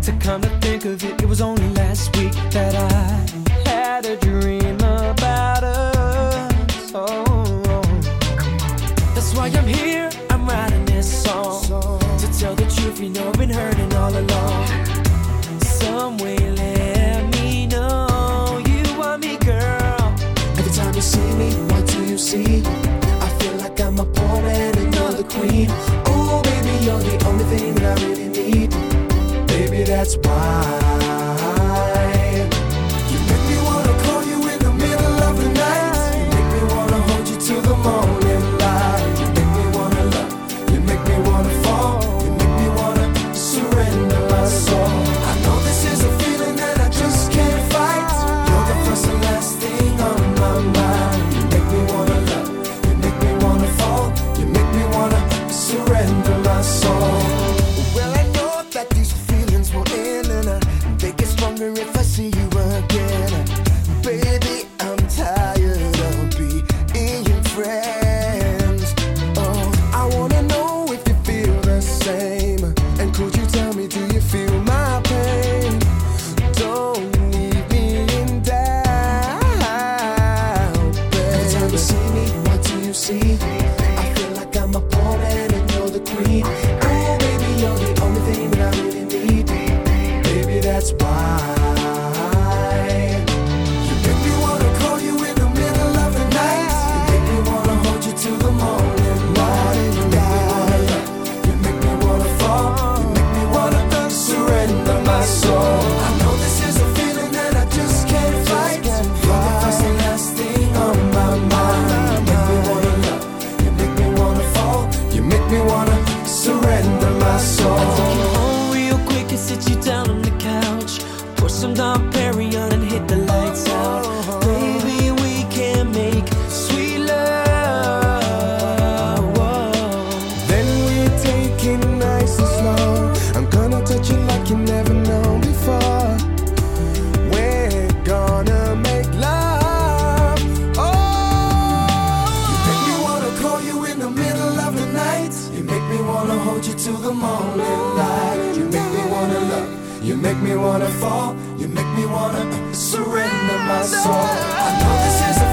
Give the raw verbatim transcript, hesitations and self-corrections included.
To come to think of it, it was only last week that I had a dream about us. Oh, that's why I'm here, I'm writing this song. To tell the truth, you know I've been hurting all along. Some way let me know you want me, girl. Every time you see me, what do you see? I feel like I'm a pawn and another queen. Oh baby, you're the only thing that I really need. Baby, that's why you make me wanna call you in the middle of the night. You make me wanna hold you till the morning light. You make me wanna love, you make me wanna fall. You make me wanna surrender my soul. I know this is a feeling that I just can't fight. You're the first and last thing on my mind. You make me wanna love, you make me wanna fall. You make me wanna surrender my soul. Well, I know that these feelings will end, and I, they get stronger if I see you again. Baby, I'm tired of being friends. Oh, I wanna know if you feel the same. And could you tell me, do you feel my pain? Don't leave me in doubt, babe. Every time you see me, what do you see? I feel like I'm a pawn and you're the queen. Oh, baby, you're the only thing that I really need. Baby, that's why you make me wanna call you in the middle of the night. You make me wanna hold you till the morning light. You make me wanna love, you make me wanna fall. You make me wanna surrender my soul. I know this is a feeling that I just can't fight. You're the first and last thing on my mind. You make me wanna love, you make me wanna fall. You make me wanna surrender my soul. I'll take you home real quick and sit you down on the couch. Pour some Dom Perignon and hit the lights out. Baby, we can make sweet love. Whoa. Then we take it nice and slow. I'm gonna touch you like you never known before. We're gonna make love. Oh, you make me wanna call you in the middle of the night. You make me wanna hold you till the morning light. You make me wanna love, you make me wanna fall. You make me wanna surrender my soul. I know this is a